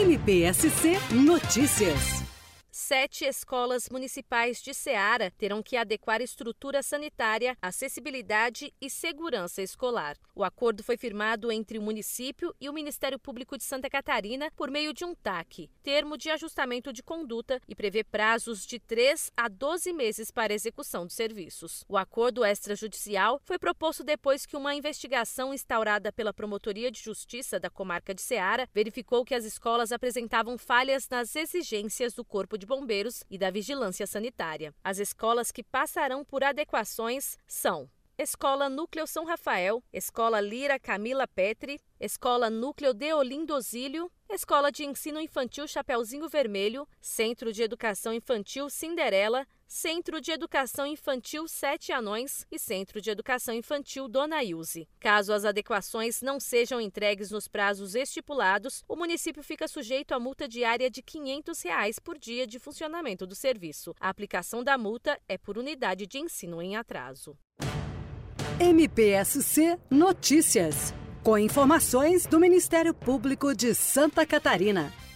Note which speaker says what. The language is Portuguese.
Speaker 1: MPSC Notícias.
Speaker 2: 7 escolas municipais de Ceará terão que adequar estrutura sanitária, acessibilidade e segurança escolar. O acordo foi firmado entre o município e o Ministério Público de Santa Catarina por meio de um TAC, termo de ajustamento de conduta, e prevê prazos de 3 a 12 meses para execução dos serviços. O acordo extrajudicial foi proposto depois que uma investigação instaurada pela Promotoria de Justiça da Comarca de Ceará verificou que as escolas apresentavam falhas nas exigências do Corpo de Bombeiros e da Vigilância Sanitária. As escolas que passarão por adequações são: Escola Núcleo São Rafael, Escola Lira Camila Petri, Escola Núcleo Deolindo Osílio, Escola de Ensino Infantil Chapeuzinho Vermelho, Centro de Educação Infantil Cinderela, Centro de Educação Infantil Sete Anões e Centro de Educação Infantil Dona Ilze. Caso as adequações não sejam entregues nos prazos estipulados, o município fica sujeito a multa diária de R$ 500 por dia de funcionamento do serviço. A aplicação da multa é por unidade de ensino em atraso.
Speaker 1: MPSC Notícias, com informações do Ministério Público de Santa Catarina.